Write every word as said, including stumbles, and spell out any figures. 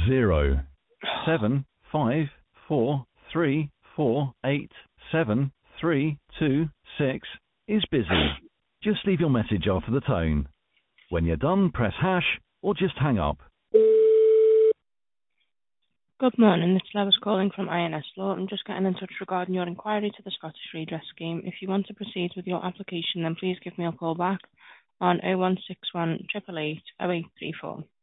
zero. Seven five four three four eight seven three two six is busy. Just leave your message after the tone. When you're done, press hash or just hang up. Good morning, it's Lewis calling from I N S Law. I'm just getting in touch regarding your inquiry to the Scottish Redress Scheme. If you want to proceed with your application, then please give me a call back on oh one six one, eight eight eight, oh eight three four.